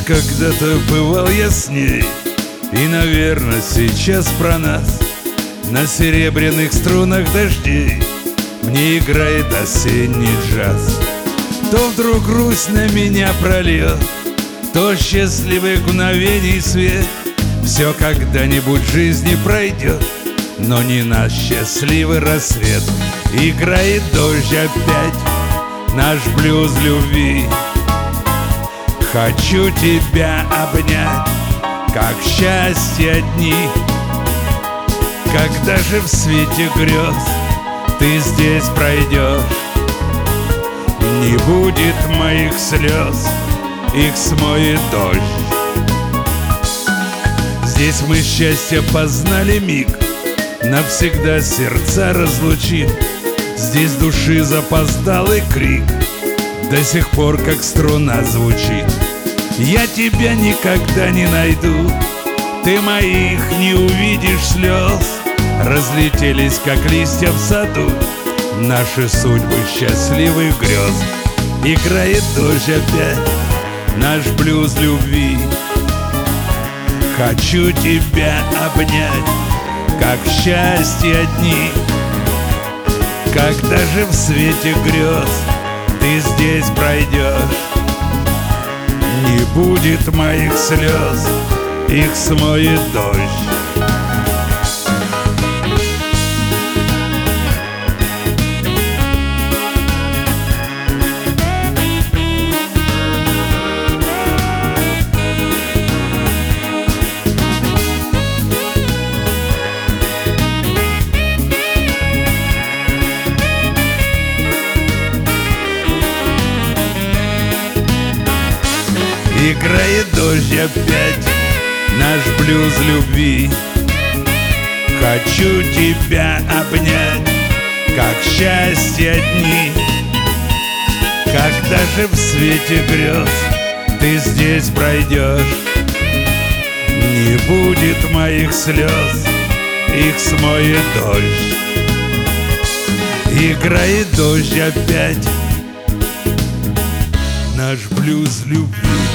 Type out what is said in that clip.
Когда-то бывал я с ней, и, наверное, сейчас про нас на серебряных струнах дождей мне играет осенний джаз. То вдруг грусть на меня прольет, то счастливых мгновений свет. Все когда-нибудь в жизни пройдет, но не наш счастливый рассвет. Играет дождь опять, наш блюз любви. Хочу тебя обнять, как счастье дни. Когда же в свете грез ты здесь пройдешь, не будет моих слез, их смоет дождь. Здесь мы счастье познали миг, навсегда сердца разлучив. Здесь души запоздалый крик до сих пор как струна звучит. Я тебя никогда не найду, ты моих не увидишь слез. Разлетелись, как листья в саду, наши судьбы счастливых грез. Играет дождь опять, наш блюз любви. Хочу тебя обнять, как счастье дни. Когда же в свете грез ты здесь пройдешь, не будет моих слез, их смоет дождь. Играет дождь опять, наш блюз любви. Хочу тебя обнять, как счастье дни. Когда же в свете грез ты здесь пройдешь, не будет моих слез, их смоет дождь. Играет дождь опять, наш блюз любви.